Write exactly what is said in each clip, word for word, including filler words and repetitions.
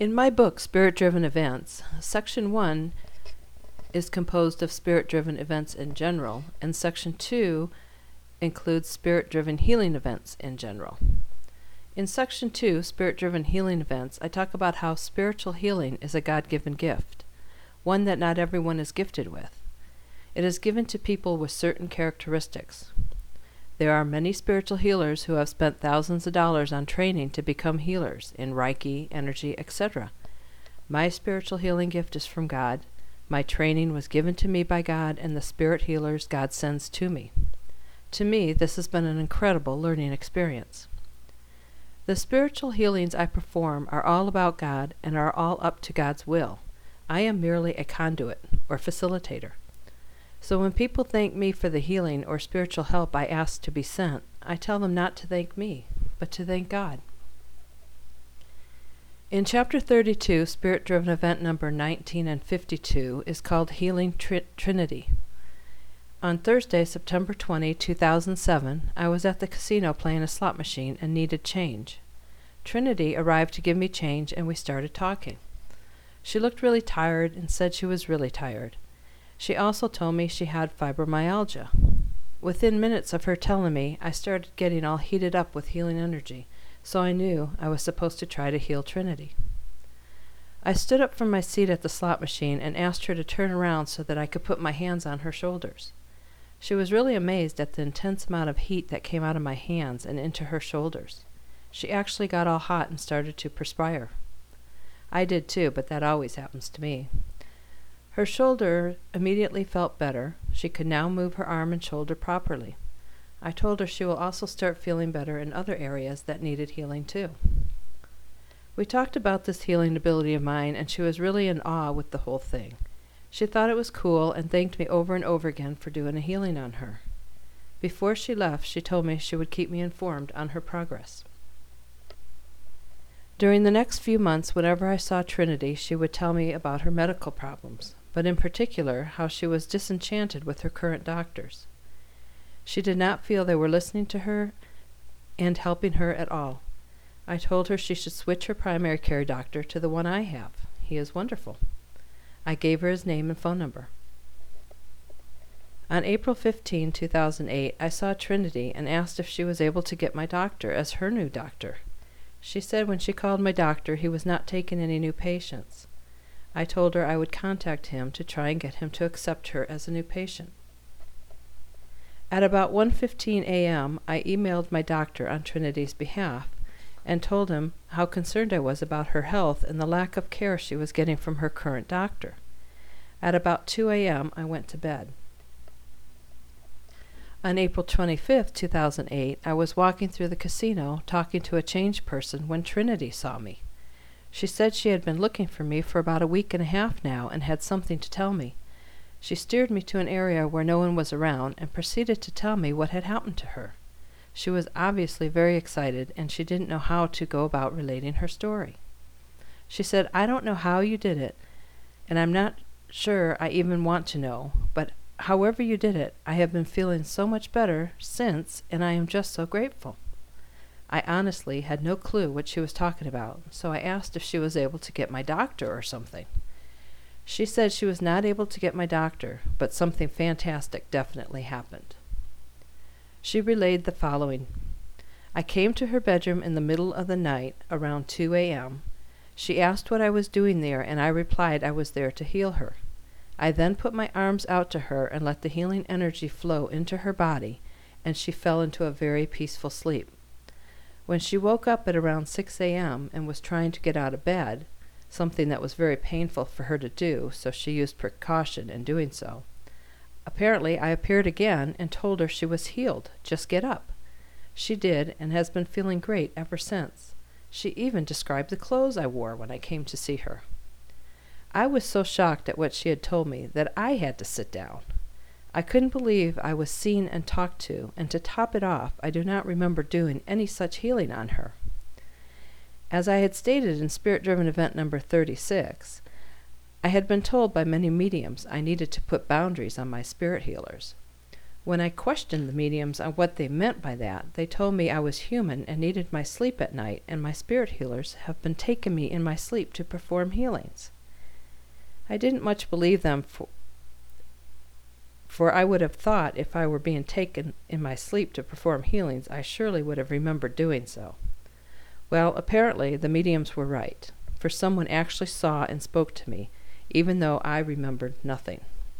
In my book, Spirit-Driven Events, Section one is composed of spirit-driven events in general, and Section two includes spirit-driven healing events in general. In Section two, Spirit-Driven Healing Events, I talk about how spiritual healing is a God-given gift, one that not everyone is gifted with. It is given to people with certain characteristics. There are many spiritual healers who have spent thousands of dollars on training to become healers in Reiki, energy, et cetera. My spiritual healing gift is from God. My training was given to me by God and the spirit healers God sends to me. To me, this has been an incredible learning experience. The spiritual healings I perform are all about God and are all up to God's will. I am merely a conduit or facilitator. So when people thank me for the healing or spiritual help I ask to be sent, I tell them not to thank me, but to thank God. In Chapter thirty-two, Spirit-Driven Event number nineteen and fifty-two is called Healing Tri- Trinity. On Thursday, September twentieth, two thousand seven, I was at the casino playing a slot machine and needed change. Trinity arrived to give me change and we started talking. She looked really tired and said she was really tired. She also told me she had fibromyalgia. Within minutes of her telling me, I started getting all heated up with healing energy, so I knew I was supposed to try to heal Trinity. I stood up from my seat at the slot machine and asked her to turn around so that I could put my hands on her shoulders. She was really amazed at the intense amount of heat that came out of my hands and into her shoulders. She actually got all hot and started to perspire. I did too, but that always happens to me. Her shoulder immediately felt better. She could now move her arm and shoulder properly. I told her she will also start feeling better in other areas that needed healing too. We talked about this healing ability of mine, and she was really in awe with the whole thing. She thought it was cool and thanked me over and over again for doing a healing on her. Before she left, she told me she would keep me informed on her progress. During the next few months, whenever I saw Trinity, she would tell me about her medical problems, but in particular how she was disenchanted with her current doctors. She did not feel they were listening to her and helping her at all. I told her she should switch her primary care doctor to the one I have. He is wonderful. I gave her his name and phone number. On April fifteenth, two thousand eight, I saw Trinity and asked if she was able to get my doctor as her new doctor. She said when she called my doctor, he was not taking any new patients. I told her I would contact him to try and get him to accept her as a new patient. At about one fifteen a.m., I emailed my doctor on Trinity's behalf and told him how concerned I was about her health and the lack of care she was getting from her current doctor. At about two a.m., I went to bed. On April twenty-fifth, two thousand eight, I was walking through the casino talking to a change person when Trinity saw me. She said she had been looking for me for about a week and a half now and had something to tell me. She steered me to an area where no one was around and proceeded to tell me what had happened to her. She was obviously very excited, and she didn't know how to go about relating her story. She said, "I don't know how you did it, and I'm not sure I even want to know, but however you did it, I have been feeling so much better since, and I am just so grateful." I honestly had no clue what she was talking about, so I asked if she was able to get my doctor or something. She said she was not able to get my doctor, but something fantastic definitely happened. She relayed the following. I came to her bedroom in the middle of the night, around two a.m. She asked what I was doing there, and I replied I was there to heal her. I then put my arms out to her and let the healing energy flow into her body, and she fell into a very peaceful sleep. When she woke up at around six a.m. and was trying to get out of bed, something that was very painful for her to do, so she used precaution in doing so. Apparently, I appeared again and told her she was healed. Just get up. She did, and has been feeling great ever since. She even described the clothes I wore when I came to see her. I was so shocked at what she had told me that I had to sit down. I couldn't believe I was seen and talked to, and to top it off, I do not remember doing any such healing on her. As I had stated in Spirit-Driven Event number thirty-six, I had been told by many mediums I needed to put boundaries on my spirit healers. When I questioned the mediums on what they meant by that, they told me I was human and needed my sleep at night, and my spirit healers have been taking me in my sleep to perform healings. I didn't much believe them, for, for I would have thought if I were being taken in my sleep to perform healings, I surely would have remembered doing so. Well, apparently the mediums were right, for someone actually saw and spoke to me, even though I remembered nothing.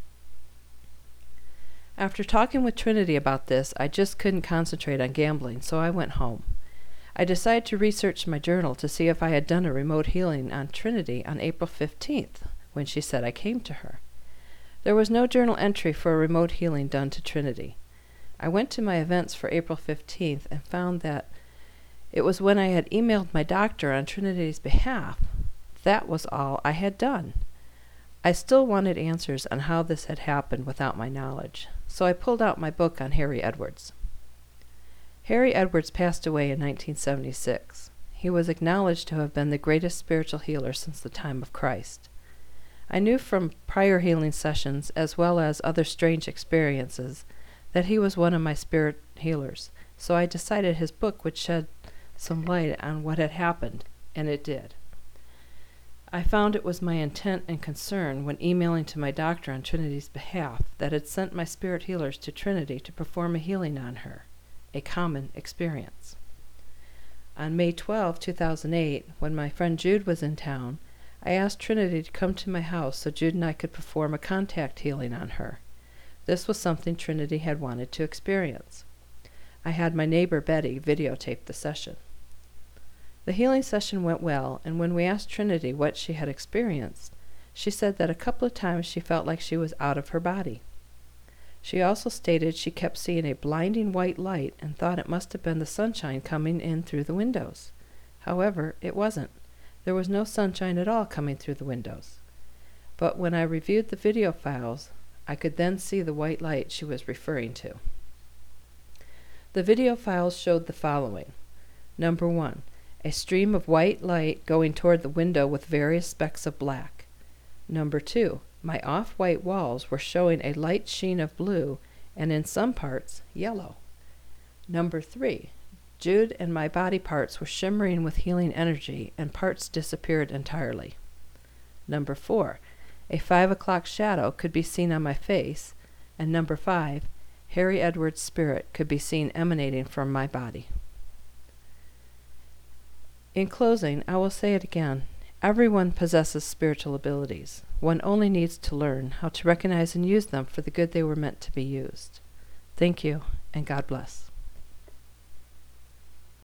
After talking with Trinity about this, I just couldn't concentrate on gambling, so I went home. I decided to research my journal to see if I had done a remote healing on Trinity on April fifteenth, when she said I came to her. There was no journal entry for a remote healing done to Trinity. I went to my events for April fifteenth and found that it was when I had emailed my doctor on Trinity's behalf. That was all I had done. I still wanted answers on how this had happened without my knowledge, so I pulled out my book on Harry Edwards. Harry Edwards passed away in nineteen seventy-six. He was acknowledged to have been the greatest spiritual healer since the time of Christ. I knew from prior healing sessions, as well as other strange experiences, that he was one of my spirit healers, so I decided his book would shed some light on what had happened, and it did. I found it was my intent and concern when emailing to my doctor on Trinity's behalf that had sent my spirit healers to Trinity to perform a healing on her, a common experience. On May twelfth, two thousand eight, when my friend Jude was in town, I asked Trinity to come to my house so Jude and I could perform a contact healing on her. This was something Trinity had wanted to experience. I had my neighbor Betty videotape the session. The healing session went well, and when we asked Trinity what she had experienced, she said that a couple of times she felt like she was out of her body. She also stated she kept seeing a blinding white light and thought it must have been the sunshine coming in through the windows. However, it wasn't. There was no sunshine at all coming through the windows. But when I reviewed the video files, I could then see the white light she was referring to. The video files showed the following. Number one, a stream of white light going toward the window with various specks of black. Number two, my off-white walls were showing a light sheen of blue and in some parts yellow. Number three, Jude and my body parts were shimmering with healing energy and parts disappeared entirely. Number four, a five o'clock shadow could be seen on my face. And number five, Harry Edwards' spirit could be seen emanating from my body. In closing, I will say it again. Everyone possesses spiritual abilities. One only needs to learn how to recognize and use them for the good they were meant to be used. Thank you, and God bless.